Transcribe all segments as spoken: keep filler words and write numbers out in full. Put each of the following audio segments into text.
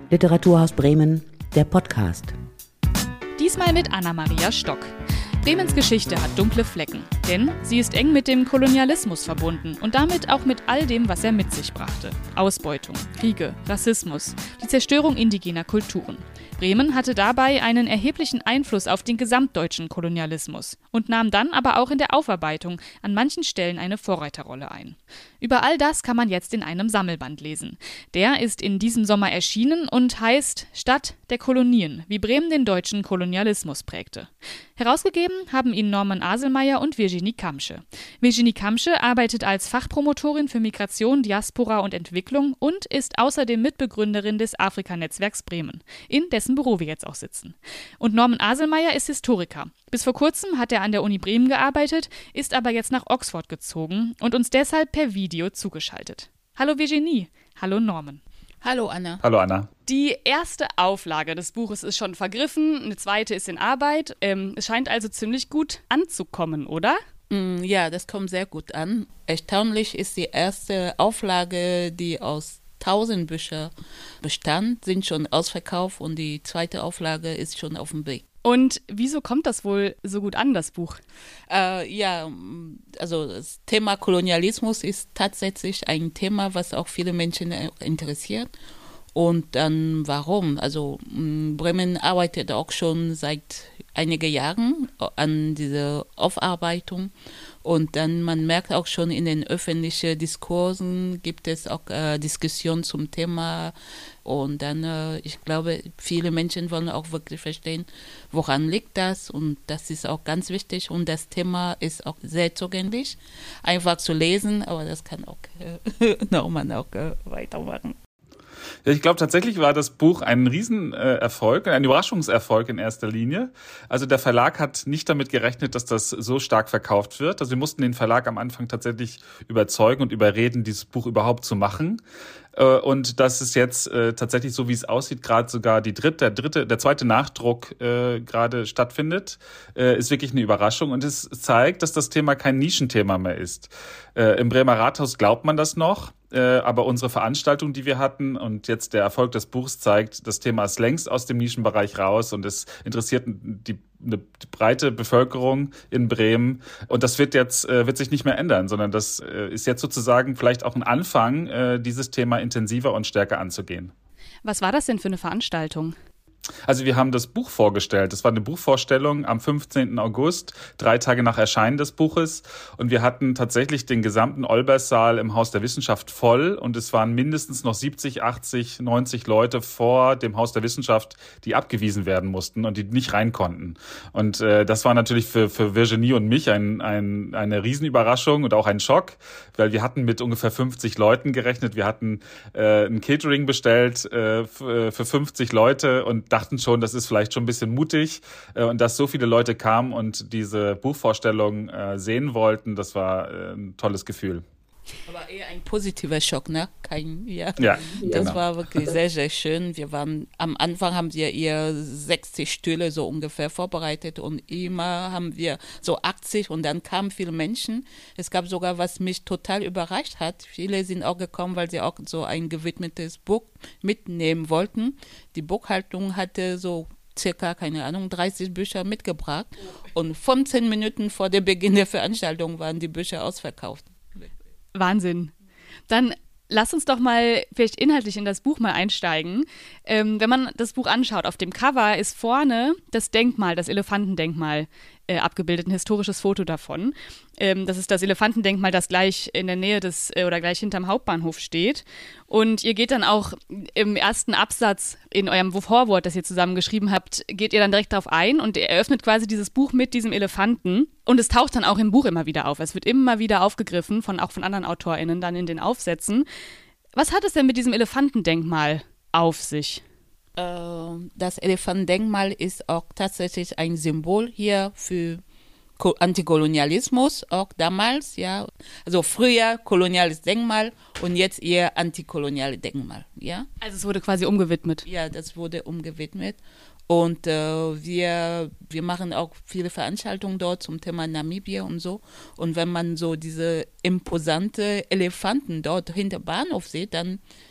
Literaturhaus Bremen, der Podcast. Diesmal mit Anna-Maria Stock. Bremens Geschichte hat dunkle Flecken, denn sie ist eng mit dem Kolonialismus verbunden und damit auch mit all dem, was er mit sich brachte. Ausbeutung, Kriege, Rassismus, die Zerstörung indigener Kulturen. Bremen hatte dabei einen erheblichen Einfluss auf den gesamtdeutschen Kolonialismus und nahm dann aber auch in der Aufarbeitung an manchen Stellen eine Vorreiterrolle ein. Über all das kann man jetzt in einem Sammelband lesen. Der ist in diesem Sommer erschienen und heißt Stadt der Kolonien, wie Bremen den deutschen Kolonialismus prägte. Herausgegeben haben ihn Norman Aselmeier und Virginie Kamsche. Virginie Kamsche arbeitet als Fachpromotorin für Migration, Diaspora und Entwicklung und ist außerdem Mitbegründerin des Afrika-Netzwerks Bremen, in dessen Büro wir jetzt auch sitzen. Und Norman Aselmeier ist Historiker. Bis vor kurzem hat er an der Uni Bremen gearbeitet, ist aber jetzt nach Oxford gezogen und uns deshalb per Video zugeschaltet. Hallo Virginie, hallo Norman. Hallo Anna. Hallo Anna. Die erste Auflage des Buches ist schon vergriffen, eine zweite ist in Arbeit. Ähm, es scheint also ziemlich gut anzukommen, oder? Mm, ja, das kommt sehr gut an. Erstaunlich ist die erste Auflage, die aus tausend Büchern bestand, sind schon ausverkauft und die zweite Auflage ist schon auf dem Weg. Und wieso kommt das wohl so gut an, das Buch? Äh, ja, also das Thema Kolonialismus ist tatsächlich ein Thema, was auch viele Menschen interessiert. Und dann warum? Also Bremen arbeitet auch schon seit einigen Jahren an dieser Aufarbeitung. Und dann man merkt auch schon in den öffentlichen Diskursen gibt es auch äh, Diskussionen zum Thema. Und dann, äh, ich glaube, viele Menschen wollen auch wirklich verstehen, woran liegt das. Und das ist auch ganz wichtig. Und das Thema ist auch sehr zugänglich, einfach zu lesen. Aber das kann auch äh, Norman auch äh, weitermachen. Ja, ich glaube, tatsächlich war das Buch ein Riesenerfolg, ein Überraschungserfolg in erster Linie. Also der Verlag hat nicht damit gerechnet, dass das so stark verkauft wird. Also wir mussten den Verlag am Anfang tatsächlich überzeugen und überreden, dieses Buch überhaupt zu machen. Und dass es jetzt äh, tatsächlich, so wie es aussieht, gerade sogar die dritte, der dritte, der zweite Nachdruck äh, gerade stattfindet, äh, ist wirklich eine Überraschung. Und es zeigt, dass das Thema kein Nischenthema mehr ist. Äh, Im Bremer Rathaus glaubt man das noch, äh, aber unsere Veranstaltung, die wir hatten und jetzt der Erfolg des Buchs zeigt, das Thema ist längst aus dem Nischenbereich raus und es interessiert die eine breite Bevölkerung in Bremen. Und das wird jetzt, äh, wird sich nicht mehr ändern, sondern das äh, ist jetzt sozusagen vielleicht auch ein Anfang, äh, dieses Thema intensiver und stärker anzugehen. Was war das denn für eine Veranstaltung? Also wir haben das Buch vorgestellt. Das war eine Buchvorstellung am fünfzehnten August, drei Tage nach Erscheinen des Buches. Und wir hatten tatsächlich den gesamten Olberssaal im Haus der Wissenschaft voll. Und es waren mindestens noch siebzig, achtzig, neunzig Leute vor dem Haus der Wissenschaft, die abgewiesen werden mussten und die nicht rein konnten. Und äh, das war natürlich für, für Virginie und mich ein, ein, eine Riesenüberraschung und auch ein Schock, weil wir hatten mit ungefähr fünfzig Leuten gerechnet. Wir hatten äh, ein Catering bestellt äh, für fünfzig Leute und dachten schon, das ist vielleicht schon ein bisschen mutig. Äh, und dass so viele Leute kamen und diese Buchvorstellung äh, sehen wollten, das war äh, ein tolles Gefühl. Aber eher ein positiver Schock, ne? Kein, ja. Ja, das genau. war wirklich sehr, sehr schön. Wir waren, am Anfang haben wir eher sechzig Stühle so ungefähr vorbereitet und immer haben wir so achtzig und dann kamen viele Menschen. Es gab sogar, was mich total überrascht hat. Viele sind auch gekommen, weil sie auch so ein gewidmetes Buch mitnehmen wollten. Die Buchhaltung hatte so circa, keine Ahnung, dreißig Bücher mitgebracht und fünfzehn Minuten vor dem Beginn der Veranstaltung waren die Bücher ausverkauft. Wahnsinn. Dann lass uns doch mal vielleicht inhaltlich in das Buch mal einsteigen. Ähm, wenn man das Buch anschaut, auf dem Cover ist vorne das Denkmal, das Elefantendenkmal äh, abgebildet, ein historisches Foto davon. Ähm, das ist das Elefantendenkmal, das gleich in der Nähe des äh, oder gleich hinterm Hauptbahnhof steht. Und ihr geht dann auch im ersten Absatz in eurem Vorwort, das ihr zusammen geschrieben habt, geht ihr dann direkt darauf ein und ihr eröffnet quasi dieses Buch mit diesem Elefanten. Und es taucht dann auch im Buch immer wieder auf. Es wird immer wieder aufgegriffen, von, auch von anderen AutorInnen dann in den Aufsätzen. Was hat es denn mit diesem Elefantendenkmal auf sich? Das Elefantendenkmal ist auch tatsächlich ein Symbol hier für Antikolonialismus, auch damals, ja. Also früher koloniales Denkmal und jetzt eher antikoloniales Denkmal, ja. Also es wurde quasi umgewidmet. Ja, das wurde umgewidmet. Und äh, wir, wir machen auch viele Veranstaltungen dort zum Thema Namibia und so. Und wenn man so diese imposante Elefanten dort hinter Bahnhof sieht, dann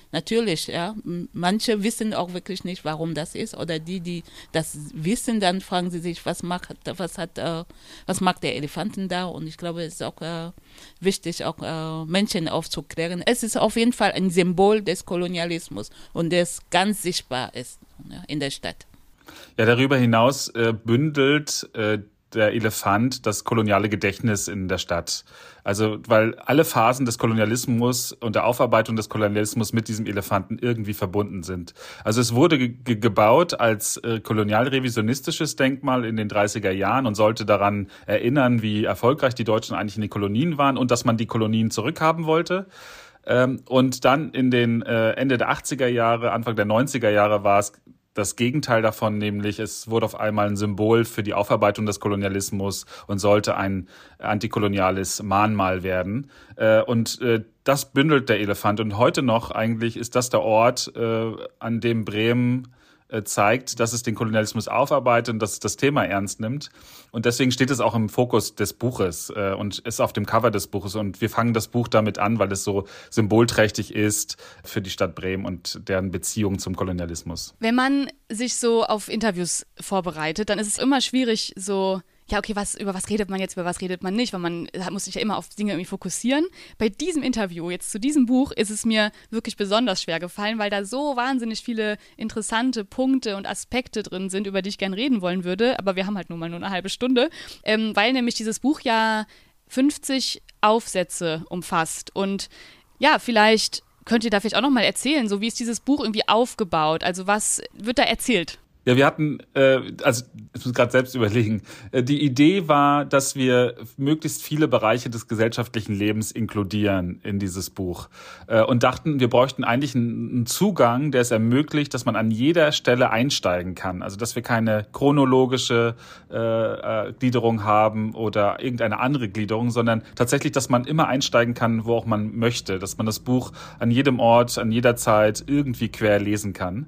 natürlich, ja, manche wissen auch wirklich nicht, warum das ist, oder die, die das wissen, dann fragen sie sich, was macht, was hat, äh, was macht der Elefanten da? Und ich glaube, es ist auch äh, wichtig, auch äh, Menschen aufzuklären. Es ist auf jeden Fall ein Symbol des Kolonialismus und das ganz sichtbar ist, ja, in der Stadt. Ja, darüber hinaus äh, bündelt äh, der Elefant das koloniale Gedächtnis in der Stadt. Also, weil alle Phasen des Kolonialismus und der Aufarbeitung des Kolonialismus mit diesem Elefanten irgendwie verbunden sind. Also es wurde ge- gebaut als äh, kolonialrevisionistisches Denkmal in den dreißiger Jahren und sollte daran erinnern, wie erfolgreich die Deutschen eigentlich in den Kolonien waren und dass man die Kolonien zurückhaben wollte. Ähm, und dann in den äh, Ende der achtziger Jahre, Anfang der neunziger Jahre war es das Gegenteil davon, nämlich es wurde auf einmal ein Symbol für die Aufarbeitung des Kolonialismus und sollte ein antikoloniales Mahnmal werden. Und das bündelt der Elefant. Und heute noch eigentlich ist das der Ort, an dem Bremen zeigt, dass es den Kolonialismus aufarbeitet und dass es das Thema ernst nimmt. Und deswegen steht es auch im Fokus des Buches äh, und ist auf dem Cover des Buches. Und wir fangen das Buch damit an, weil es so symbolträchtig ist für die Stadt Bremen und deren Beziehung zum Kolonialismus. Wenn man sich so auf Interviews vorbereitet, dann ist es immer schwierig, so ja, okay, was, über was redet man jetzt, über was redet man nicht, weil man muss sich ja immer auf Dinge irgendwie fokussieren. Bei diesem Interview, jetzt zu diesem Buch, ist es mir wirklich besonders schwer gefallen, weil da so wahnsinnig viele interessante Punkte und Aspekte drin sind, über die ich gern reden wollen würde, aber wir haben halt nun mal nur eine halbe Stunde, ähm, weil nämlich dieses Buch ja fünfzig Aufsätze umfasst und ja, vielleicht könnt ihr da vielleicht auch nochmal erzählen, so wie ist dieses Buch irgendwie aufgebaut, also was wird da erzählt? Ja, wir hatten, äh, also ich muss gerade selbst überlegen, äh, die Idee war, dass wir möglichst viele Bereiche des gesellschaftlichen Lebens inkludieren in dieses Buch äh, und dachten, wir bräuchten eigentlich einen, einen Zugang, der es ermöglicht, dass man an jeder Stelle einsteigen kann. Also dass wir keine chronologische äh, äh, Gliederung haben oder irgendeine andere Gliederung, sondern tatsächlich, dass man immer einsteigen kann, wo auch man möchte, dass man das Buch an jedem Ort, an jeder Zeit irgendwie quer lesen kann.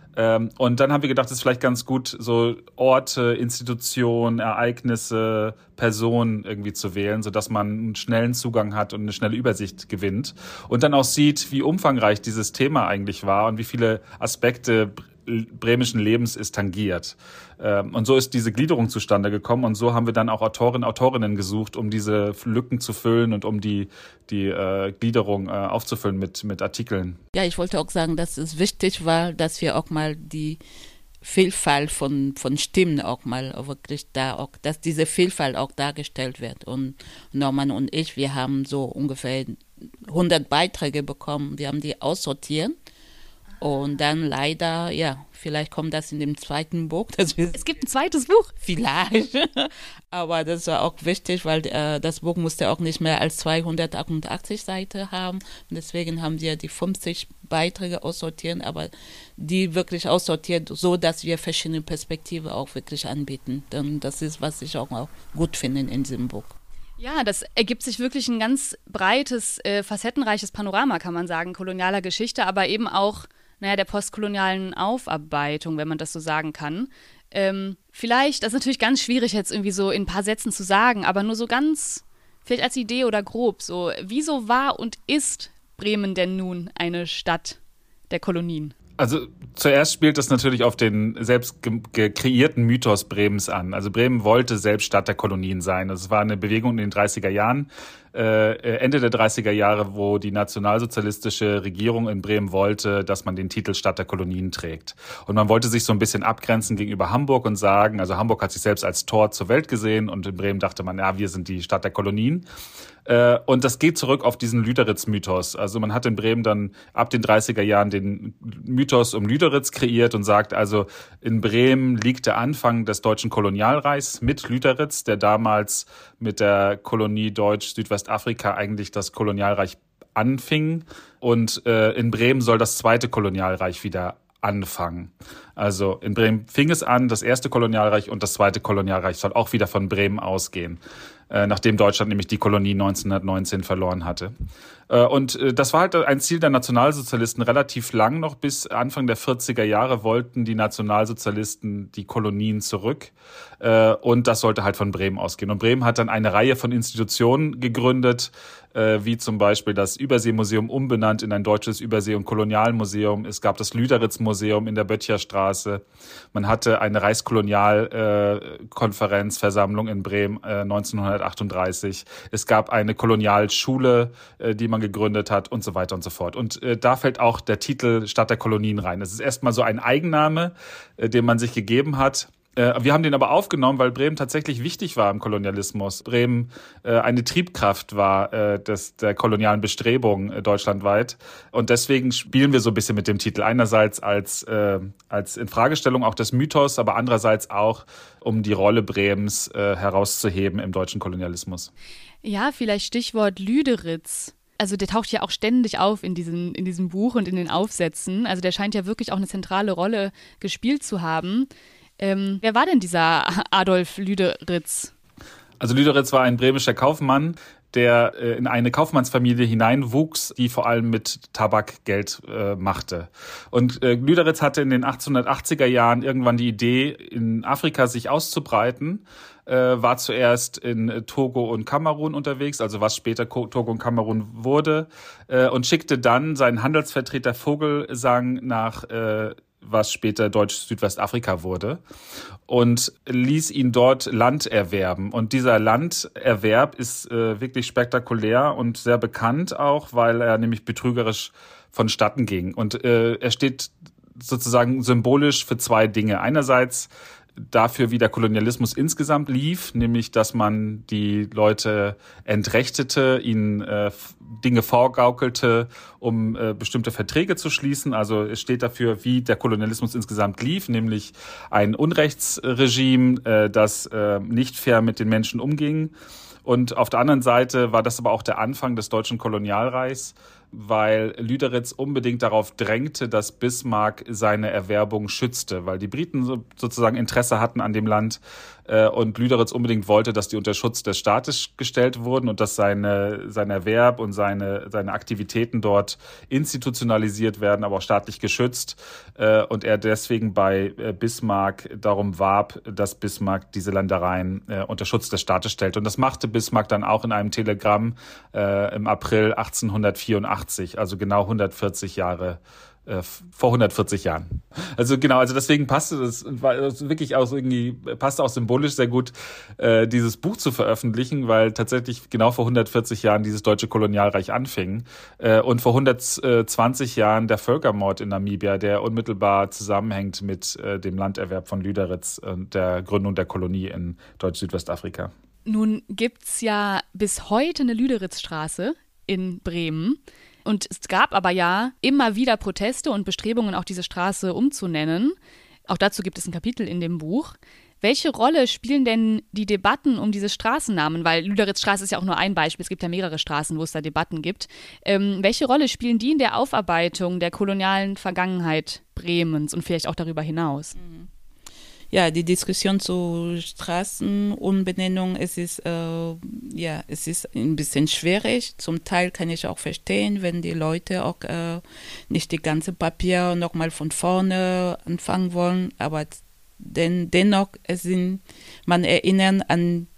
Und dann haben wir gedacht, es ist vielleicht ganz gut, so Orte, Institutionen, Ereignisse, Personen irgendwie zu wählen, sodass man einen schnellen Zugang hat und eine schnelle Übersicht gewinnt. Und dann auch sieht, wie umfangreich dieses Thema eigentlich war und wie viele Aspekte bremischen Lebens es tangiert. Und so ist diese Gliederung zustande gekommen und so haben wir dann auch Autorinnen und Autorinnen gesucht, um diese Lücken zu füllen und um die, die äh, Gliederung äh, aufzufüllen mit, mit Artikeln. Ja, ich wollte auch sagen, dass es wichtig war, dass wir auch mal die Vielfalt von, von Stimmen auch mal wirklich da, auch, dass diese Vielfalt auch dargestellt wird. Und Norman und ich, wir haben so ungefähr hundert Beiträge bekommen, wir haben die aussortiert. Und dann leider, ja, vielleicht kommt das in dem zweiten Buch. Dass wir es gibt ein zweites Buch? Vielleicht. Aber das war auch wichtig, weil äh, das Buch musste auch nicht mehr als zweihundertachtundachtzig Seiten haben. Und deswegen haben wir die fünfzig Beiträge aussortiert, aber die wirklich aussortiert, so dass wir verschiedene Perspektiven auch wirklich anbieten. Und das ist, was ich auch, auch gut finde in diesem Buch. Ja, das ergibt sich wirklich ein ganz breites, äh, facettenreiches Panorama, kann man sagen, kolonialer Geschichte, aber eben auch naja, der postkolonialen Aufarbeitung, wenn man das so sagen kann. Ähm, vielleicht, das ist natürlich ganz schwierig jetzt irgendwie so in ein paar Sätzen zu sagen, aber nur so ganz, vielleicht als Idee oder grob, so, wieso war und ist Bremen denn nun eine Stadt der Kolonien? Also zuerst spielt das natürlich auf den selbst ge- ge- kreierten Mythos Bremens an. Also Bremen wollte selbst Stadt der Kolonien sein. Es war eine Bewegung in den dreißiger Jahren, äh, Ende der dreißiger Jahre, wo die nationalsozialistische Regierung in Bremen wollte, dass man den Titel Stadt der Kolonien trägt. Und man wollte sich so ein bisschen abgrenzen gegenüber Hamburg und sagen, also Hamburg hat sich selbst als Tor zur Welt gesehen und in Bremen dachte man, ja, wir sind die Stadt der Kolonien. Und das geht zurück auf diesen Lüderitz-Mythos. Also man hat in Bremen dann ab den dreißiger Jahren den Mythos um Lüderitz kreiert und sagt also, in Bremen liegt der Anfang des deutschen Kolonialreichs mit Lüderitz, der damals mit der Kolonie Deutsch-Südwestafrika eigentlich das Kolonialreich anfing. Und äh, in Bremen soll das zweite Kolonialreich wieder anfangen. Also in Bremen fing es an, das erste Kolonialreich und das zweite Kolonialreich soll auch wieder von Bremen ausgehen. äh, nachdem Deutschland nämlich die Kolonie neunzehnhundertneunzehn verloren hatte. Äh, und äh, das war halt ein Ziel der Nationalsozialisten relativ lang noch. Bis Anfang der vierziger Jahre wollten die Nationalsozialisten die Kolonien zurück. Äh, und das sollte halt von Bremen ausgehen. Und Bremen hat dann eine Reihe von Institutionen gegründet, äh, wie zum Beispiel das Überseemuseum umbenannt in ein deutsches Übersee- und Kolonialmuseum. Es gab das Lüderitz-Museum in der Böttcherstraße. Man hatte eine Reichskolonialkonferenzversammlung in Bremen äh, neunzehnhundertachtunddreißig. Es gab eine Kolonialschule, äh, die man gegründet hat und so weiter und so fort. Und äh, da fällt auch der Titel Stadt der Kolonien rein. Das ist erstmal so ein Eigenname, äh, den man sich gegeben hat. Wir haben den aber aufgenommen, weil Bremen tatsächlich wichtig war im Kolonialismus. Bremen äh, eine Triebkraft war äh, des, der kolonialen Bestrebungen äh, deutschlandweit. Und deswegen spielen wir so ein bisschen mit dem Titel. Einerseits als, äh, als Infragestellung auch des Mythos, aber andererseits auch, um die Rolle Bremens äh, herauszuheben im deutschen Kolonialismus. Ja, vielleicht Stichwort Lüderitz. Also der taucht ja auch ständig auf in diesem, in diesem Buch und in den Aufsätzen. Also der scheint ja wirklich auch eine zentrale Rolle gespielt zu haben. Ähm, wer war denn dieser Adolf Lüderitz? Also Lüderitz war ein bremischer Kaufmann, der äh, in eine Kaufmannsfamilie hineinwuchs, die vor allem mit Tabak Geld äh, machte. Und äh, Lüderitz hatte in den achtzehnhundertachtziger Jahren irgendwann die Idee, in Afrika sich auszubreiten, äh, war zuerst in Togo und Kamerun unterwegs, also was später Togo und Kamerun wurde, äh, und schickte dann seinen Handelsvertreter Vogelsang nach äh, was später Deutsch-Südwestafrika wurde, und ließ ihn dort Land erwerben. Und dieser Landerwerb ist äh, wirklich spektakulär und sehr bekannt auch, weil er nämlich betrügerisch vonstatten ging. Und äh, er steht sozusagen symbolisch für zwei Dinge. Einerseits dafür, wie der Kolonialismus insgesamt lief, nämlich, dass man die Leute entrechtete, ihnen äh, Dinge vorgaukelte, um äh, bestimmte Verträge zu schließen. Also es steht dafür, wie der Kolonialismus insgesamt lief, nämlich ein Unrechtsregime, äh, das äh, nicht fair mit den Menschen umging. Und auf der anderen Seite war das aber auch der Anfang des deutschen Kolonialreichs, weil Lüderitz unbedingt darauf drängte, dass Bismarck seine Erwerbung schützte, weil die Briten so, sozusagen Interesse hatten an dem Land äh, und Lüderitz unbedingt wollte, dass die unter Schutz des Staates gestellt wurden und dass seine, sein Erwerb und seine, seine Aktivitäten dort institutionalisiert werden, aber auch staatlich geschützt. Äh, und er deswegen bei äh, Bismarck darum warb, dass Bismarck diese Ländereien äh, unter Schutz des Staates stellt. Und das machte Bismarck dann auch in einem Telegramm äh, im April achtzehnhundertvierundachtzig, also genau hundertvierzig Jahre äh, vor hundertvierzig Jahren. Also genau, also deswegen passte das, war wirklich auch irgendwie, passte auch symbolisch sehr gut, äh, dieses Buch zu veröffentlichen, weil tatsächlich genau vor hundertvierzig Jahren dieses deutsche Kolonialreich anfing äh, und vor hundertzwanzig Jahren der Völkermord in Namibia, der unmittelbar zusammenhängt mit äh, dem Landerwerb von Lüderitz und der Gründung der Kolonie in Deutsch-Südwestafrika. Nun gibt's ja bis heute eine Lüderitzstraße in Bremen. Und es gab aber ja immer wieder Proteste und Bestrebungen, auch diese Straße umzunennen. Auch dazu gibt es ein Kapitel in dem Buch. Welche Rolle spielen denn die Debatten um diese Straßennamen? Weil Lüderitzstraße ist ja auch nur ein Beispiel. Es gibt ja mehrere Straßen, wo es da Debatten gibt. Ähm, welche Rolle spielen die in der Aufarbeitung der kolonialen Vergangenheit Bremens und vielleicht auch darüber hinaus? Mhm. Ja, die Diskussion zu Straßenumbenennung, es ist, äh, ja, es ist ein bisschen schwierig. Zum Teil kann ich auch verstehen, wenn die Leute auch äh, nicht die ganze Papier nochmal von vorne anfangen wollen. Aber den, dennoch, es sind, man erinnert an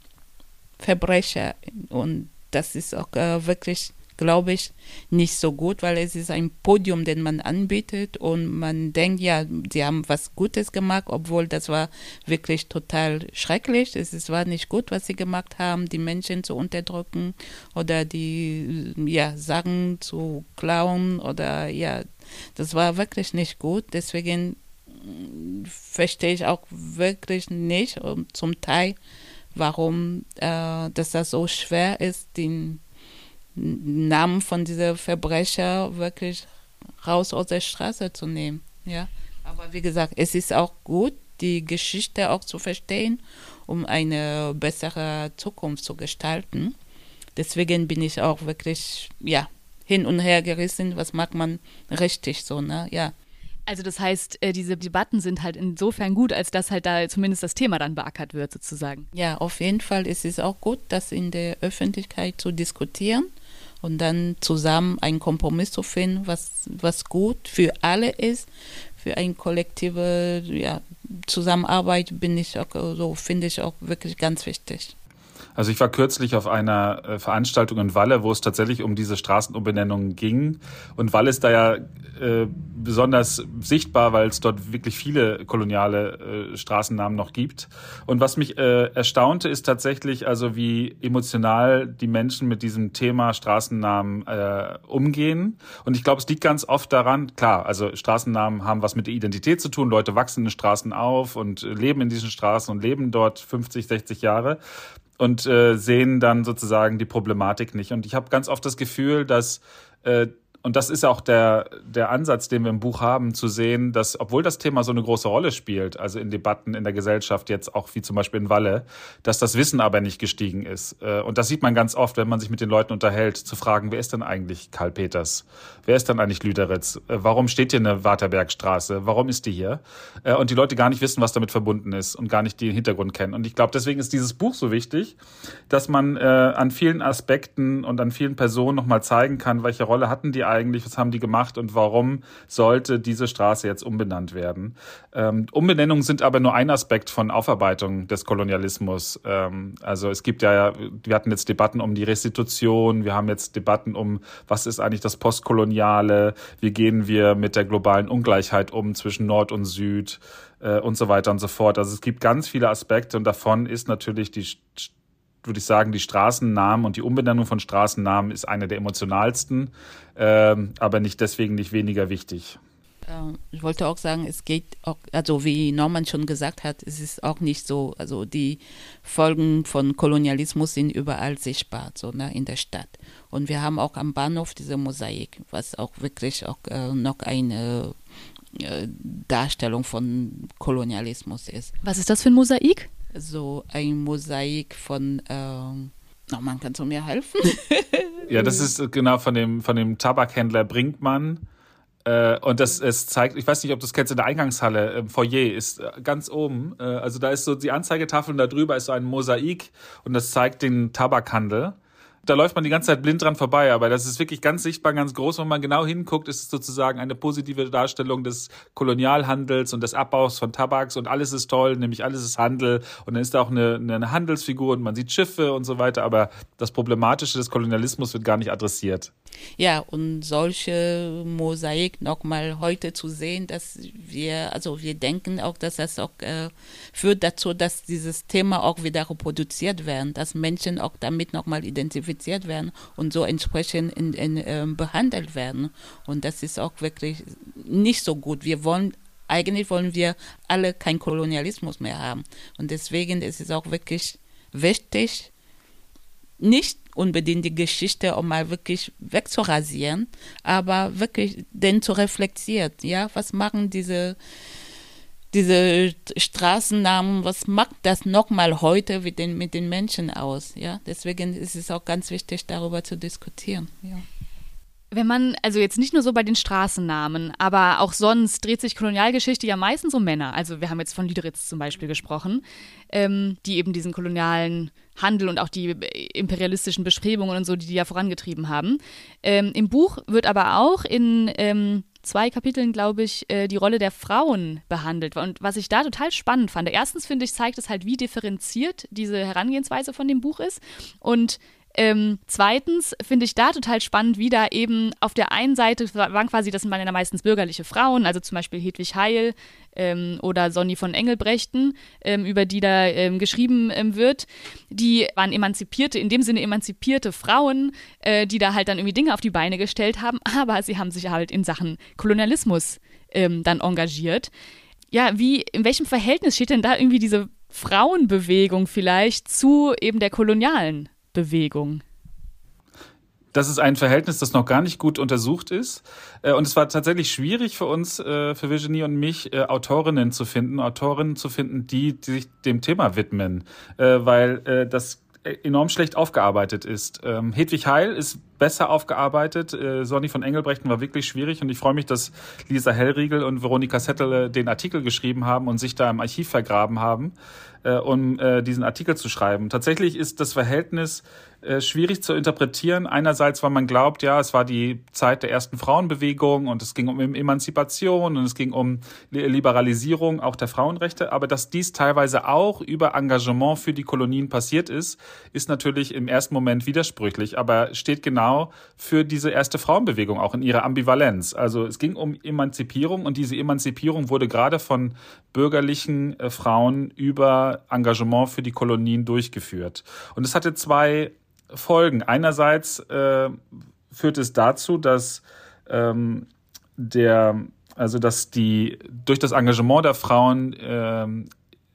Verbrecher. Und das ist auch äh, wirklich, glaube ich, nicht so gut, weil es ist ein Podium, den man anbietet und man denkt, ja, sie haben was Gutes gemacht, obwohl das war wirklich total schrecklich. Es ist, war nicht gut, was sie gemacht haben, die Menschen zu unterdrücken oder die ja, Sachen zu klauen oder ja, das war wirklich nicht gut. Deswegen verstehe ich auch wirklich nicht zum Teil, warum äh, dass das so schwer ist, den Namen von dieser Verbrecher wirklich raus aus der Straße zu nehmen. Ja. Aber wie gesagt, es ist auch gut, die Geschichte auch zu verstehen, um eine bessere Zukunft zu gestalten. Deswegen bin ich auch wirklich ja, hin und her gerissen, was macht man richtig so, ne? Ja. Also das heißt, diese Debatten sind halt insofern gut, als dass halt da zumindest das Thema dann beackert wird sozusagen. Ja, auf jeden Fall ist es auch gut, das in der Öffentlichkeit zu diskutieren und dann zusammen einen Kompromiss zu finden, was, was gut für alle ist. Für eine kollektive ja, Zusammenarbeit bin ich auch so, finde ich auch wirklich ganz wichtig. Also ich war kürzlich auf einer äh, Veranstaltung in Walle, wo es tatsächlich um diese Straßenumbenennungen ging. Und Walle ist da ja äh, besonders sichtbar, weil es dort wirklich viele koloniale äh, Straßennamen noch gibt. Und was mich äh, erstaunte, ist tatsächlich, also wie emotional die Menschen mit diesem Thema Straßennamen äh, umgehen. Und ich glaube, es liegt ganz oft daran, klar, also Straßennamen haben was mit der Identität zu tun. Leute wachsen in Straßen auf und leben in diesen Straßen und leben dort fünfzig, sechzig Jahre. Und äh, sehen dann sozusagen die Problematik nicht. Und ich habe ganz oft das Gefühl, dass, äh, und das ist auch der, der Ansatz, den wir im Buch haben, zu sehen, dass, obwohl das Thema so eine große Rolle spielt, also in Debatten in der Gesellschaft, jetzt auch wie zum Beispiel in Walle, dass das Wissen aber nicht gestiegen ist. Äh, und das sieht man ganz oft, wenn man sich mit den Leuten unterhält, zu fragen, wer ist denn eigentlich Karl Peters? Wer ist denn eigentlich Lüderitz? Äh, warum steht hier eine Waterbergstraße? Warum ist die hier? Äh, und die Leute gar nicht wissen, was damit verbunden ist und gar nicht den Hintergrund kennen. Und ich glaube, deswegen ist dieses Buch so wichtig, dass man äh, an vielen Aspekten und an vielen Personen nochmal zeigen kann, welche Rolle hatten die eigentlich, was haben die gemacht und warum sollte diese Straße jetzt umbenannt werden. Ähm, Umbenennungen sind aber nur ein Aspekt von Aufarbeitung des Kolonialismus. Ähm, also es gibt ja, wir hatten jetzt Debatten um die Restitution, wir haben jetzt Debatten um, was ist eigentlich das Postkoloniale, wie gehen wir mit der globalen Ungleichheit um zwischen Nord und Süd äh, und so weiter und so fort. Also es gibt ganz viele Aspekte und davon ist natürlich die würde ich sagen, die Straßennamen und die Umbenennung von Straßennamen ist eine der emotionalsten, äh, aber nicht deswegen nicht weniger wichtig. Ich wollte auch sagen, es geht auch, also wie Norman schon gesagt hat, es ist auch nicht so, also die Folgen von Kolonialismus sind überall sichtbar, so ne, in der Stadt. Und wir haben auch am Bahnhof diese Mosaik, was auch wirklich auch äh, noch eine äh, Darstellung von Kolonialismus ist. Was ist das für ein Mosaik? So ein Mosaik von, ähm, Norman, kannst du mir helfen? Ja, das ist genau von dem, von dem Tabakhändler Brinkmann. Äh, und das es zeigt, ich weiß nicht, ob du das kennst, in der Eingangshalle im Foyer ist äh, ganz oben, äh, also da ist so die Anzeigetafel und da drüber ist so ein Mosaik und das zeigt den Tabakhandel. Da läuft man die ganze Zeit blind dran vorbei, aber das ist wirklich ganz sichtbar, ganz groß. Wenn man genau hinguckt, ist es sozusagen eine positive Darstellung des Kolonialhandels und des Abbaus von Tabaks und alles ist toll, nämlich alles ist Handel und dann ist da auch eine, eine Handelsfigur und man sieht Schiffe und so weiter, aber das Problematische des Kolonialismus wird gar nicht adressiert. Ja, und solche Mosaik nochmal heute zu sehen, dass wir, also wir denken auch, dass das auch äh, führt dazu, dass dieses Thema auch wieder reproduziert werden, dass Menschen auch damit nochmal identifiziert werden und so entsprechend in, in, äh, behandelt werden. Und das ist auch wirklich nicht so gut. Wir wollen Eigentlich wollen wir alle keinen Kolonialismus mehr haben. Und deswegen ist es auch wirklich wichtig, nicht unbedingt die Geschichte, um mal wirklich wegzurasieren, aber wirklich den zu reflektieren. Ja, was machen diese, diese Straßennamen, was macht das nochmal heute mit den, mit den Menschen aus? Ja, deswegen ist es auch ganz wichtig, darüber zu diskutieren. Ja. Wenn man, also jetzt nicht nur so bei den Straßennamen, aber auch sonst dreht sich Kolonialgeschichte ja meistens um Männer. Also wir haben jetzt von Lüderitz zum Beispiel gesprochen, ähm, die eben diesen kolonialen Handel und auch die imperialistischen Bestrebungen und so, die die ja vorangetrieben haben. Ähm, im Buch wird aber auch in ähm, zwei Kapiteln, glaube ich, äh, die Rolle der Frauen behandelt. Und was ich da total spannend fand, erstens finde ich, zeigt es halt, wie differenziert diese Herangehensweise von dem Buch ist. Und Ähm, zweitens finde ich da total spannend, wie da eben auf der einen Seite waren quasi, das waren ja meistens bürgerliche Frauen, also zum Beispiel Hedwig Heil ähm, oder Sonny von Engelbrechten, ähm, über die da ähm, geschrieben ähm, wird, die waren emanzipierte, in dem Sinne emanzipierte Frauen, äh, die da halt dann irgendwie Dinge auf die Beine gestellt haben, aber sie haben sich halt in Sachen Kolonialismus ähm, dann engagiert. Ja, wie, in welchem Verhältnis steht denn da irgendwie diese Frauenbewegung vielleicht zu eben der kolonialen Bewegung? Das ist ein Verhältnis, das noch gar nicht gut untersucht ist. Und es war tatsächlich schwierig für uns, für Virginie und mich, Autorinnen zu finden, Autorinnen zu finden, die, die sich dem Thema widmen, weil das enorm schlecht aufgearbeitet ist. Hedwig Heil ist besser aufgearbeitet. Äh, Sonny von Engelbrechten war wirklich schwierig und ich freue mich, dass Lisa Hellriegel und Veronika Settle den Artikel geschrieben haben und sich da im Archiv vergraben haben, äh, um äh, diesen Artikel zu schreiben. Tatsächlich ist das Verhältnis äh, schwierig zu interpretieren. Einerseits, weil man glaubt, ja, es war die Zeit der ersten Frauenbewegung und es ging um Emanzipation und es ging um Liberalisierung auch der Frauenrechte, aber dass dies teilweise auch über Engagement für die Kolonien passiert ist, ist natürlich im ersten Moment widersprüchlich, aber steht genau für diese erste Frauenbewegung auch in ihrer Ambivalenz. Also es ging um Emanzipierung und diese Emanzipierung wurde gerade von bürgerlichen äh, Frauen über Engagement für die Kolonien durchgeführt. Und es hatte zwei Folgen. Einerseits äh, führt es dazu, dass ähm, der, also dass die durch das Engagement der Frauen ähm,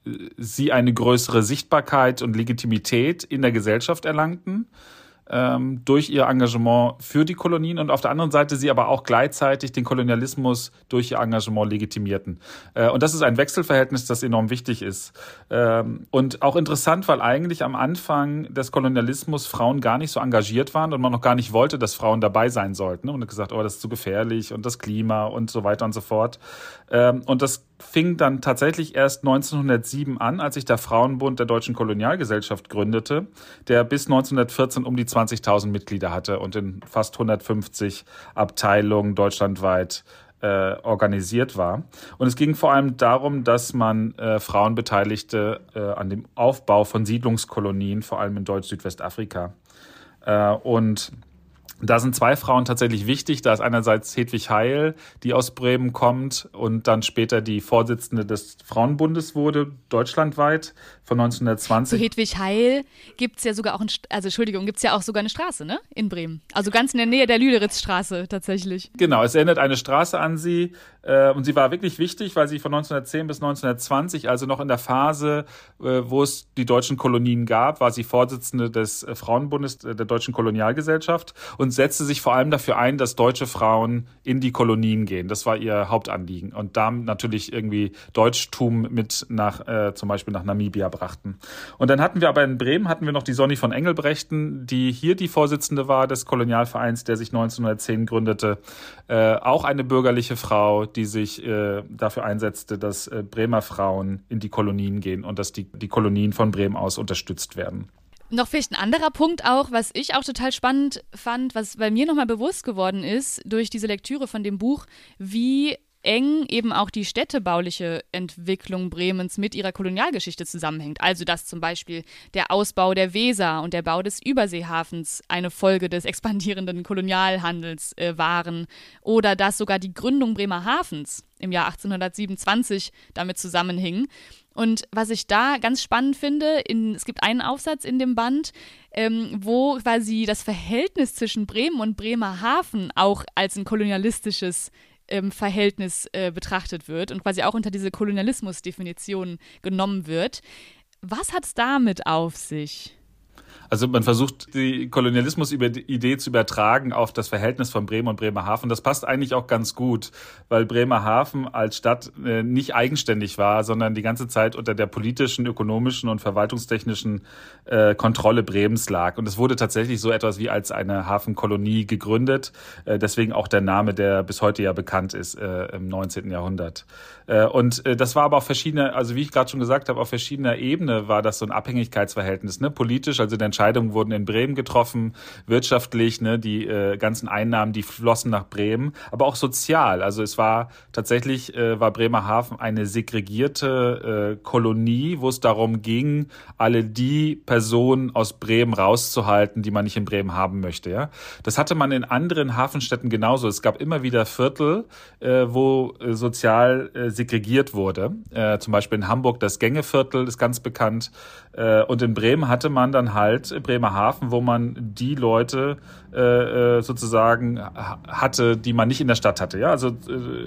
sie eine größere Sichtbarkeit und Legitimität in der Gesellschaft erlangten, ähm, durch ihr Engagement für die Kolonien und auf der anderen Seite sie aber auch gleichzeitig den Kolonialismus durch ihr Engagement legitimierten. Äh, und das ist ein Wechselverhältnis, das enorm wichtig ist. Ähm, und auch interessant, weil eigentlich am Anfang des Kolonialismus Frauen gar nicht so engagiert waren und man noch gar nicht wollte, dass Frauen dabei sein sollten. Und hat gesagt, oh, das ist zu gefährlich und das Klima und so weiter und so fort. Ähm, und das fing dann tatsächlich erst neunzehnhundertsieben an, als sich der Frauenbund der Deutschen Kolonialgesellschaft gründete, der bis neunzehnhundertvierzehn um die zwanzigtausend Mitglieder hatte und in fast hundertfünfzig Abteilungen deutschlandweit äh, organisiert war. Und es ging vor allem darum, dass man äh, Frauen beteiligte äh, an dem Aufbau von Siedlungskolonien, vor allem in Deutsch-Südwestafrika. Äh, und Da sind zwei Frauen tatsächlich wichtig. Da ist einerseits Hedwig Heil, die aus Bremen kommt und dann später die Vorsitzende des Frauenbundes wurde, deutschlandweit, von neunzehnhundertzwanzig. Zu Hedwig Heil gibt's ja sogar auch, ein, also Entschuldigung, gibt's ja auch sogar eine Straße, ne, in Bremen. Also ganz in der Nähe der Lüderitzstraße tatsächlich. Genau, es erinnert eine Straße an sie äh, und sie war wirklich wichtig, weil sie von neunzehnhundertzehn bis neunzehnhundertzwanzig, also noch in der Phase, äh, wo es die deutschen Kolonien gab, war sie Vorsitzende des äh, Frauenbundes äh, der Deutschen Kolonialgesellschaft und setzte sich vor allem dafür ein, dass deutsche Frauen in die Kolonien gehen. Das war ihr Hauptanliegen und da natürlich irgendwie Deutschtum mit nach, äh, zum Beispiel nach Namibia brachten. Und dann hatten wir aber in Bremen hatten wir noch die Sonny von Engelbrechten, die hier die Vorsitzende war des Kolonialvereins, der sich neunzehnhundertzehn gründete. Äh, auch eine bürgerliche Frau, die sich äh, dafür einsetzte, dass äh, Bremer Frauen in die Kolonien gehen und dass die, die Kolonien von Bremen aus unterstützt werden. Noch vielleicht ein anderer Punkt auch, was ich auch total spannend fand, was bei mir nochmal bewusst geworden ist, durch diese Lektüre von dem Buch, wie eng eben auch die städtebauliche Entwicklung Bremens mit ihrer Kolonialgeschichte zusammenhängt. Also dass zum Beispiel der Ausbau der Weser und der Bau des Überseehafens eine Folge des expandierenden Kolonialhandels äh, waren oder dass sogar die Gründung Bremerhavens im Jahr achtzehnhundertsiebenundzwanzig damit zusammenhing. Und was ich da ganz spannend finde, in, es gibt einen Aufsatz in dem Band, ähm, wo quasi das Verhältnis zwischen Bremen und Bremerhaven auch als ein kolonialistisches ähm, Verhältnis äh, betrachtet wird und quasi auch unter diese Kolonialismusdefinition genommen wird. Was hat es damit auf sich? Also man versucht, die Kolonialismus-Idee zu übertragen auf das Verhältnis von Bremen und Bremerhaven. Das passt eigentlich auch ganz gut, weil Bremerhaven als Stadt äh, nicht eigenständig war, sondern die ganze Zeit unter der politischen, ökonomischen und verwaltungstechnischen äh, Kontrolle Bremens lag. Und es wurde tatsächlich so etwas wie als eine Hafenkolonie gegründet. Äh, deswegen auch der Name, der bis heute ja bekannt ist äh, im neunzehnten Jahrhundert. Äh, und äh, das war aber auf verschiedene, also wie ich gerade schon gesagt habe, auf verschiedener Ebene war das so ein Abhängigkeitsverhältnis, ne? Politisch, also der Entscheidungen wurden in Bremen getroffen, wirtschaftlich, ne, die äh, ganzen Einnahmen, die flossen nach Bremen, aber auch sozial. Also es war tatsächlich, äh, war Bremerhaven eine segregierte äh, Kolonie, wo es darum ging, alle die Personen aus Bremen rauszuhalten, die man nicht in Bremen haben möchte. Ja, das hatte man in anderen Hafenstädten genauso. Es gab immer wieder Viertel, äh, wo äh, sozial äh, segregiert wurde. Äh, zum Beispiel in Hamburg das Gängeviertel ist ganz bekannt. Äh, und in Bremen hatte man dann halt Bremerhaven, wo man die Leute äh, sozusagen hatte, die man nicht in der Stadt hatte. Ja, also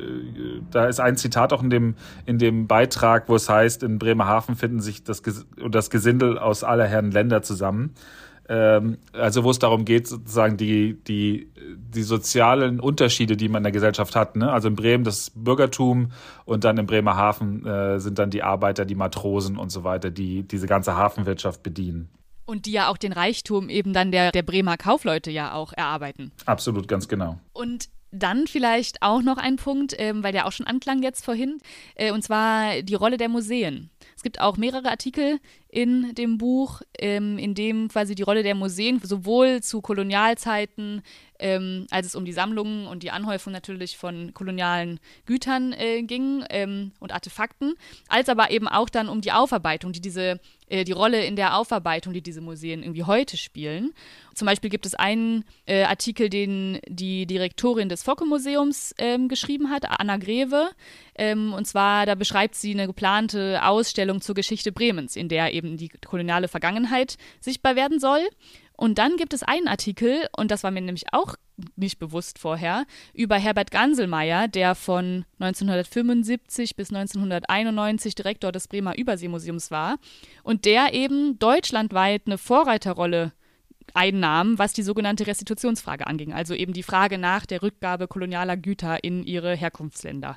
äh, da ist ein Zitat auch in dem in dem Beitrag, wo es heißt: In Bremerhaven finden sich das das Gesindel aus aller Herren Länder zusammen. Ähm, also wo es darum geht, sozusagen die die die sozialen Unterschiede, die man in der Gesellschaft hat. Ne? Also in Bremen das Bürgertum und dann in Bremerhaven äh, sind dann die Arbeiter, die Matrosen und so weiter, die diese ganze Hafenwirtschaft bedienen. Und die ja auch den Reichtum eben dann der, der Bremer Kaufleute ja auch erarbeiten. Absolut, ganz genau. Und dann vielleicht auch noch ein Punkt, ähm, weil der auch schon anklang jetzt vorhin, äh, und zwar die Rolle der Museen. Es gibt auch mehrere Artikel in dem Buch, ähm, in dem quasi die Rolle der Museen sowohl zu Kolonialzeiten, ähm, als es um die Sammlungen und die Anhäufung natürlich von kolonialen Gütern äh, ging ähm, und Artefakten, als aber eben auch dann um die Aufarbeitung, die diese, äh, die Rolle in der Aufarbeitung, die diese Museen irgendwie heute spielen. Zum Beispiel gibt es einen äh, Artikel, den die Direktorin des Focke-Museums ähm, geschrieben hat, Anna Greve. Ähm, und zwar, da beschreibt sie eine geplante Ausstellung zur Geschichte Bremens, in der eben die koloniale Vergangenheit sichtbar werden soll. Und dann gibt es einen Artikel, und das war mir nämlich auch nicht bewusst vorher, über Herbert Ganselmeier, der von neunzehnhundertfünfundsiebzig bis neunzehnhunderteinundneunzig Direktor des Bremer Überseemuseums war und der eben deutschlandweit eine Vorreiterrolle einnahm, was die sogenannte Restitutionsfrage anging, also eben die Frage nach der Rückgabe kolonialer Güter in ihre Herkunftsländer.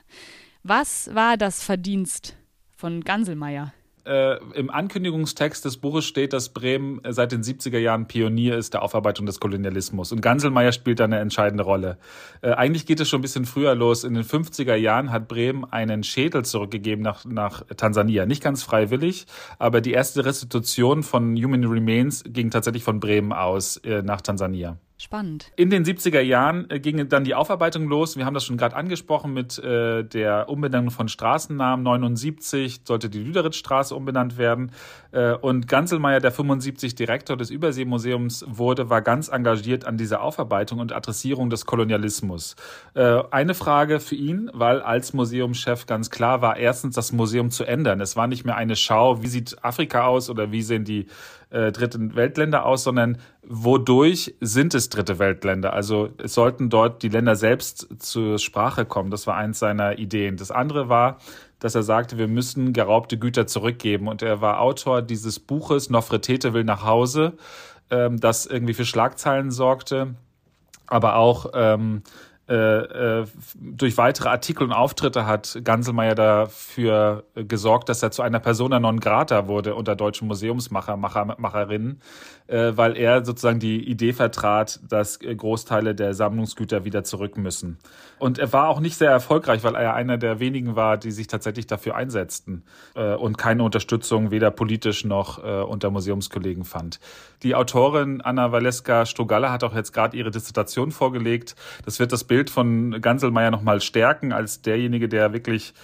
Was war das Verdienst von Ganselmeier? Äh, im Ankündigungstext des Buches steht, dass Bremen seit den siebziger Jahren Pionier ist der Aufarbeitung des Kolonialismus. Und Ganselmeier spielt da eine entscheidende Rolle. Äh, eigentlich geht es schon ein bisschen früher los. In den fünfziger Jahren hat Bremen einen Schädel zurückgegeben nach, nach Tansania. Nicht ganz freiwillig, aber die erste Restitution von Human Remains ging tatsächlich von Bremen aus äh, nach Tansania. Spannend. In den siebziger Jahren äh, ging dann die Aufarbeitung los. Wir haben das schon gerade angesprochen mit äh, der Umbenennung von Straßennamen. neunundsiebzig sollte die Lüderitzstraße umbenannt werden. Äh, und Ganselmeier, der fünfundsiebzig Direktor des Überseemuseums wurde, war ganz engagiert an dieser Aufarbeitung und Adressierung des Kolonialismus. Äh, eine Frage für ihn, weil als Museumschef ganz klar war, erstens das Museum zu ändern. Es war nicht mehr eine Schau, wie sieht Afrika aus oder wie sehen die äh, dritten Weltländer aus, sondern wodurch sind es dritte Weltländer? Also es sollten dort die Länder selbst zur Sprache kommen. Das war eins seiner Ideen. Das andere war, dass er sagte, wir müssen geraubte Güter zurückgeben. Und er war Autor dieses Buches Nofretete will nach Hause, ähm, das irgendwie für Schlagzeilen sorgte, aber auch ähm, Äh, äh, durch weitere Artikel und Auftritte hat Ganselmeier dafür gesorgt, dass er zu einer Persona non grata wurde unter deutschen Museumsmacher, Macher, Macherinnen, äh, weil er sozusagen die Idee vertrat, dass Großteile der Sammlungsgüter wieder zurück müssen. Und er war auch nicht sehr erfolgreich, weil er einer der wenigen war, die sich tatsächlich dafür einsetzten äh, und keine Unterstützung weder politisch noch äh, unter Museumskollegen fand. Die Autorin Anna Waleska-Strugalla hat auch jetzt gerade ihre Dissertation vorgelegt. Das wird das Bild von Ganselmeier nochmal stärken als derjenige, der wirklich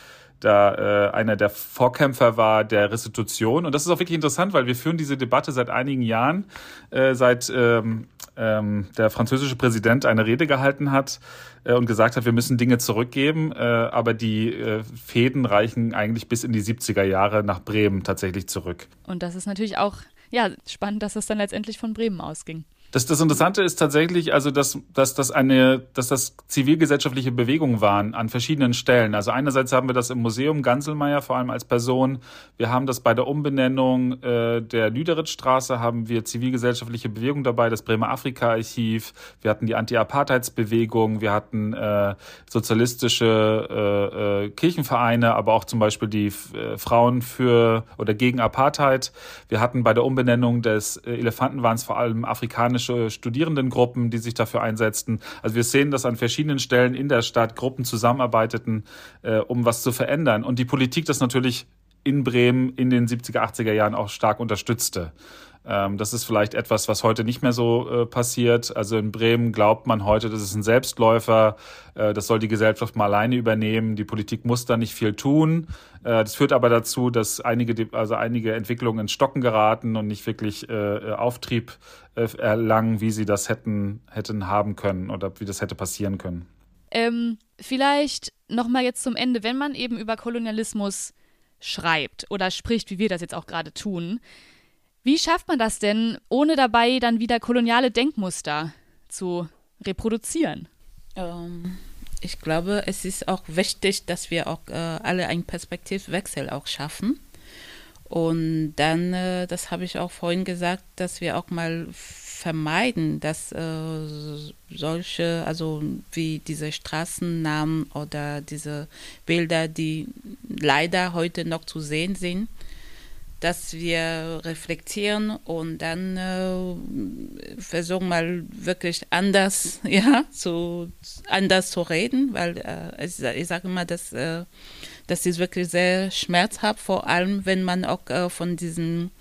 da äh, einer der Vorkämpfer war der Restitution. Und das ist auch wirklich interessant, weil wir führen diese Debatte seit einigen Jahren, äh, seit ähm, ähm, der französische Präsident eine Rede gehalten hat äh, und gesagt hat, wir müssen Dinge zurückgeben. Äh, aber die äh, Fäden reichen eigentlich bis in die siebziger Jahre nach Bremen tatsächlich zurück. Und das ist natürlich auch ja, spannend, dass es dann letztendlich von Bremen ausging. Das, das Interessante ist tatsächlich, also dass, dass das eine, dass das zivilgesellschaftliche Bewegungen waren an verschiedenen Stellen. Also einerseits haben wir das im Museum Ganselmeier vor allem als Person. Wir haben das bei der Umbenennung äh, der Lüderitzstraße haben wir zivilgesellschaftliche Bewegungen dabei, das Bremer Afrika-Archiv. Wir hatten die Anti-Apartheids-Bewegung. Wir hatten äh, sozialistische äh, äh, Kirchenvereine, aber auch zum Beispiel die äh, Frauen für oder gegen Apartheid. Wir hatten bei der Umbenennung des äh, Elefantenwahns vor allem afrikanische Studierendengruppen, die sich dafür einsetzten. Also wir sehen, dass an verschiedenen Stellen in der Stadt Gruppen zusammenarbeiteten, äh, um was zu verändern. Und die Politik das natürlich in Bremen in den siebziger, achtziger Jahren auch stark unterstützte. Ähm, das ist vielleicht etwas, was heute nicht mehr so äh, passiert. Also in Bremen glaubt man heute, das ist ein Selbstläufer, äh, das soll die Gesellschaft mal alleine übernehmen. Die Politik muss da nicht viel tun. Äh, das führt aber dazu, dass einige, also einige Entwicklungen ins Stocken geraten und nicht wirklich äh, Auftrieb äh, erlangen, wie sie das hätten, hätten haben können oder wie das hätte passieren können. Ähm, vielleicht nochmal jetzt zum Ende, wenn man eben über Kolonialismus schreibt oder spricht, wie wir das jetzt auch gerade tun, wie schafft man das denn, ohne dabei dann wieder koloniale Denkmuster zu reproduzieren? Ähm, ich glaube, es ist auch wichtig, dass wir auch äh, alle einen Perspektivwechsel auch schaffen. Und dann, äh, das habe ich auch vorhin gesagt, dass wir auch mal vermeiden, dass äh, solche, also wie diese Straßennamen oder diese Bilder, die leider heute noch zu sehen sind, dass wir reflektieren und dann äh, versuchen mal wirklich anders, ja, zu, anders zu reden, weil äh, ich, ich sage immer, dass äh, das ist wirklich sehr schmerzhaft, vor allem wenn man auch äh, von diesen,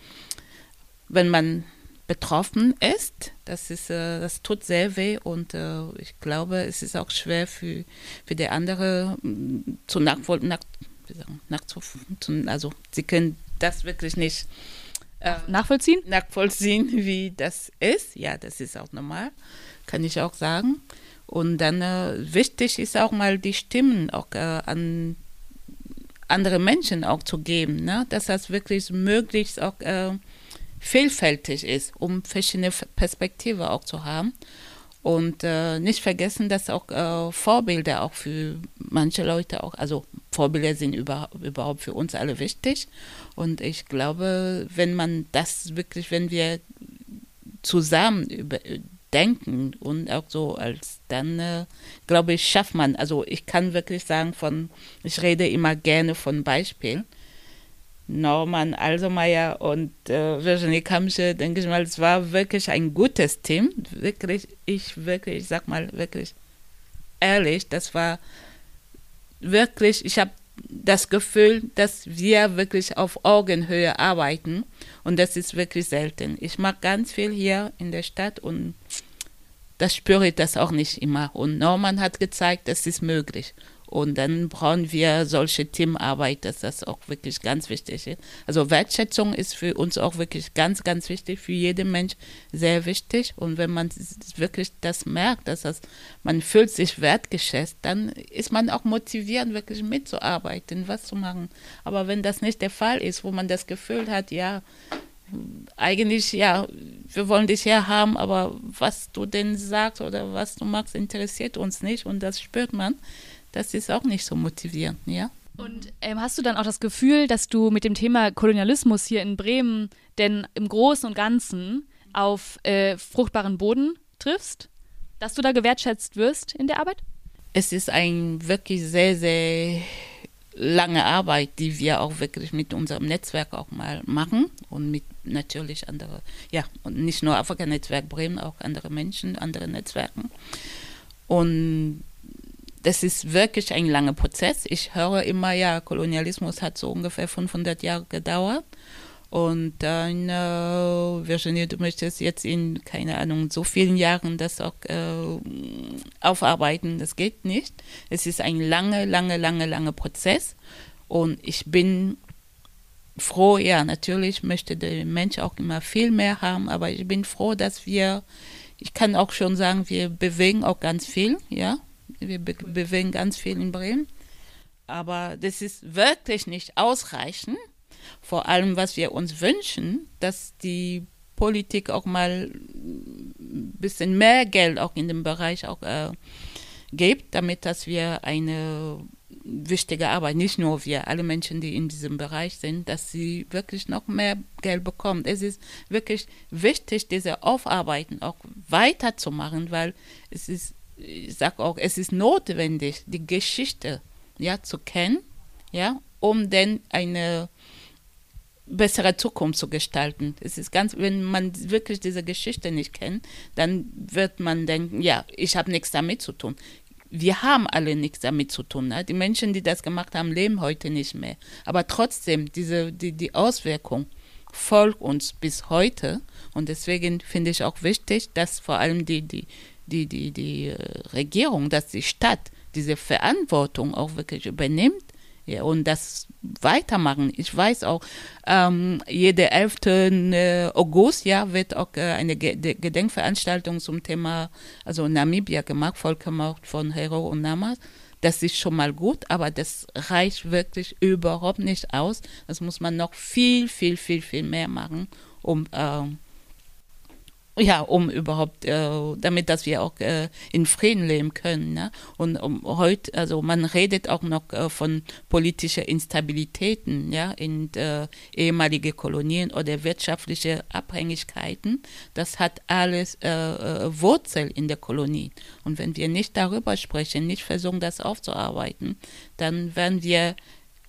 wenn man betroffen ist, das ist, äh, das tut sehr weh und äh, ich glaube, es ist auch schwer für, für die andere mh, zu nachvollziehen, nach, nachzuvollziehen, also sie können das wirklich nicht äh, nachvollziehen? nachvollziehen, wie das ist. Ja, das ist auch normal, kann ich auch sagen. Und dann äh, wichtig ist auch mal die Stimmen auch äh, an andere Menschen auch zu geben, ne? Dass das wirklich möglichst auch äh, vielfältig ist, um verschiedene Perspektiven auch zu haben. Und äh, nicht vergessen, dass auch äh, Vorbilder auch für manche Leute auch, also Vorbilder sind über, überhaupt für uns alle wichtig. Und ich glaube, wenn man das wirklich, wenn wir zusammen über, denken und auch so als dann, äh, glaube ich, schafft man, also ich kann wirklich sagen von, ich rede immer gerne von Beispielen. Norman Alsermeier und äh, Virginie Kamsche, denke ich mal, es war wirklich ein gutes Team. Wirklich, ich wirklich, ich sag mal wirklich ehrlich, das war wirklich, ich habe das Gefühl, dass wir wirklich auf Augenhöhe arbeiten und das ist wirklich selten. Ich mache ganz viel hier in der Stadt und das spüre ich das auch nicht immer. Und Norman hat gezeigt, es ist möglich. Und dann brauchen wir solche Teamarbeit, dass das auch wirklich ganz wichtig ist. Also Wertschätzung ist für uns auch wirklich ganz, ganz wichtig, für jeden Mensch sehr wichtig. Und wenn man wirklich das merkt, dass das, man fühlt sich wertgeschätzt, dann ist man auch motiviert, wirklich mitzuarbeiten, was zu machen. Aber wenn das nicht der Fall ist, wo man das Gefühl hat, ja, eigentlich, ja, wir wollen dich hier haben, aber was du denn sagst oder was du magst, interessiert uns nicht und das spürt man. Das ist auch nicht so motivierend, ja. Und ähm, hast du dann auch das Gefühl, dass du mit dem Thema Kolonialismus hier in Bremen denn im Großen und Ganzen auf äh, fruchtbaren Boden triffst? Dass du da gewertschätzt wirst in der Arbeit? Es ist eine wirklich sehr, sehr lange Arbeit, die wir auch wirklich mit unserem Netzwerk auch mal machen und mit natürlich andere, ja, und nicht nur Afrika-Netzwerk Bremen, auch andere Menschen, andere Netzwerken. Und das ist wirklich ein langer Prozess. Ich höre immer, ja, Kolonialismus hat so ungefähr fünfhundert Jahre gedauert. Und dann, äh, Virginie, du möchtest jetzt in, keine Ahnung, so vielen Jahren das auch äh, aufarbeiten. Das geht nicht. Es ist ein lange, lange, lange, lange Prozess. Und ich bin froh, ja, natürlich möchte der Mensch auch immer viel mehr haben, aber ich bin froh, dass wir, ich kann auch schon sagen, wir bewegen auch ganz viel, ja. Wir be- bewegen ganz viel in Bremen, aber das ist wirklich nicht ausreichend. Vor allem, was wir uns wünschen, dass die Politik auch mal ein bisschen mehr Geld auch in dem Bereich auch äh, gibt, damit dass wir eine wichtige Arbeit, nicht nur wir, alle Menschen, die in diesem Bereich sind, dass sie wirklich noch mehr Geld bekommen. Es ist wirklich wichtig, diese Aufarbeiten auch weiterzumachen, weil es ist, ich sage auch, es ist notwendig, die Geschichte ja, zu kennen, ja, um dann eine bessere Zukunft zu gestalten. Es ist ganz, wenn man wirklich diese Geschichte nicht kennt, dann wird man denken, ja, ich habe nichts damit zu tun. Wir haben alle nichts damit zu tun. Ne? Die Menschen, die das gemacht haben, leben heute nicht mehr. Aber trotzdem, diese, die, die Auswirkung folgt uns bis heute. Und deswegen finde ich auch wichtig, dass vor allem die, die Die, die, die Regierung, dass die Stadt diese Verantwortung auch wirklich übernimmt, ja, und das weitermachen. Ich weiß auch, ähm, jeden elften August ja, wird auch äh, eine Gedenkveranstaltung zum Thema also Namibia gemacht, Völkermord von Herero und Namas. Das ist schon mal gut, aber das reicht wirklich überhaupt nicht aus. Das muss man noch viel, viel, viel, viel mehr machen, um äh, Ja, um überhaupt, äh, damit, dass wir auch äh, in Frieden leben können. Ne? Und um, heute, also man redet auch noch äh, von politischen Instabilitäten, ja, in äh, ehemalige Kolonien oder wirtschaftliche Abhängigkeiten. Das hat alles äh, äh, Wurzel in der Kolonie. Und wenn wir nicht darüber sprechen, nicht versuchen, das aufzuarbeiten, dann werden wir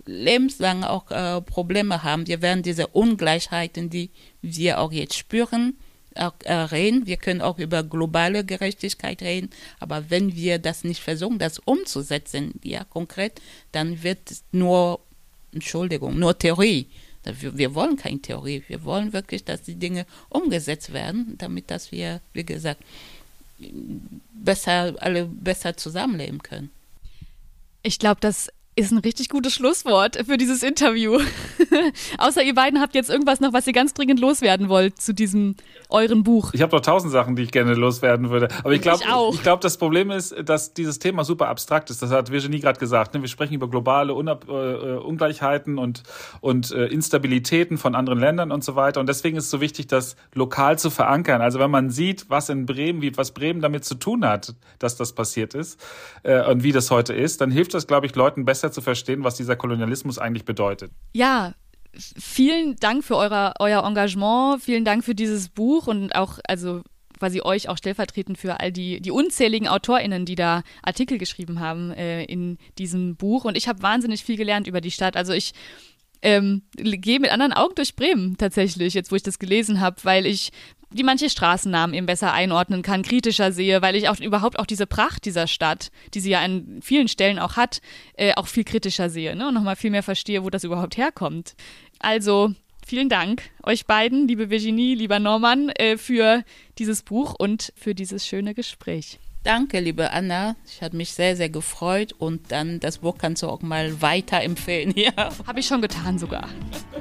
lebenslang auch äh, Probleme haben. Wir werden diese Ungleichheiten, die wir auch jetzt spüren, auch, äh, reden. Wir können auch über globale Gerechtigkeit reden, aber wenn wir das nicht versuchen, das umzusetzen, ja konkret, dann wird es nur, Entschuldigung, nur Theorie. Wir, wir wollen keine Theorie, wir wollen wirklich, dass die Dinge umgesetzt werden, damit dass wir, wie gesagt, besser, alle besser zusammenleben können. Ich glaube, das ist ein richtig gutes Schlusswort für dieses Interview. Außer ihr beiden habt jetzt irgendwas noch, was ihr ganz dringend loswerden wollt zu diesem euren Buch. Ich habe noch tausend Sachen, die ich gerne loswerden würde. Aber ich glaube, ich, ich glaube, das Problem ist, dass dieses Thema super abstrakt ist. Das hat Virginie gerade gesagt. Ne? Wir sprechen über globale Unab- äh, Ungleichheiten und, und äh, Instabilitäten von anderen Ländern und so weiter. Und deswegen ist es so wichtig, das lokal zu verankern. Also wenn man sieht, was in Bremen, wie was Bremen damit zu tun hat, dass das passiert ist äh, und wie das heute ist, dann hilft das, glaube ich, Leuten besser zu verstehen, was dieser Kolonialismus eigentlich bedeutet. Ja, vielen Dank für eure, euer Engagement, vielen Dank für dieses Buch und auch, also quasi euch auch stellvertretend für all die, die unzähligen AutorInnen, die da Artikel geschrieben haben äh, in diesem Buch. Und ich habe wahnsinnig viel gelernt über die Stadt. Also ich ähm, gehe mit anderen Augen durch Bremen tatsächlich, jetzt wo ich das gelesen habe, weil ich die manche Straßennamen eben besser einordnen kann, kritischer sehe, weil ich auch überhaupt auch diese Pracht dieser Stadt, die sie ja an vielen Stellen auch hat, äh, auch viel kritischer sehe, ne? Und nochmal viel mehr verstehe, wo das überhaupt herkommt. Also vielen Dank euch beiden, liebe Virginie, lieber Norman, äh, für dieses Buch und für dieses schöne Gespräch. Danke, liebe Anna. Ich habe mich sehr, sehr gefreut und dann das Buch kannst du auch mal weiterempfehlen. Ja. Habe ich schon getan sogar.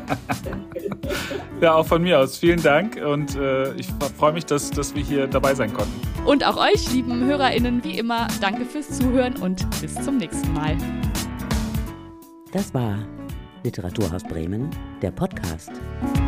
Ja, auch von mir aus. Vielen Dank und äh, ich freue mich, dass, dass wir hier dabei sein konnten. Und auch euch, lieben HörerInnen, wie immer, danke fürs Zuhören und bis zum nächsten Mal. Das war Literaturhaus Bremen, der Podcast.